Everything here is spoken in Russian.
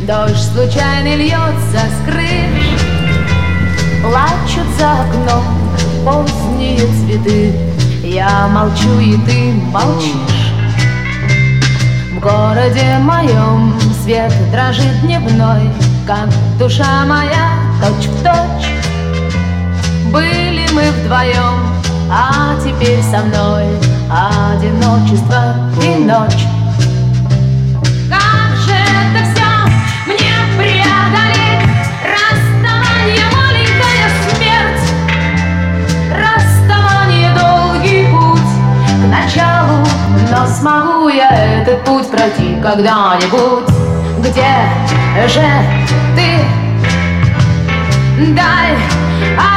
Дождь случайно льется с крыш, плачут за окном поздние цветы. Я молчу, и ты молчишь. В городе моем свет дрожит дневной, как душа моя точь в точь. Были мы вдвоем, а теперь со мной одиночество и ночь. Как же это все мне преодолеть? Расставание, маленькая смерть, расставание, долгий путь к началу. Но смогу я этот путь пройти когда-нибудь? Где же ты? Дай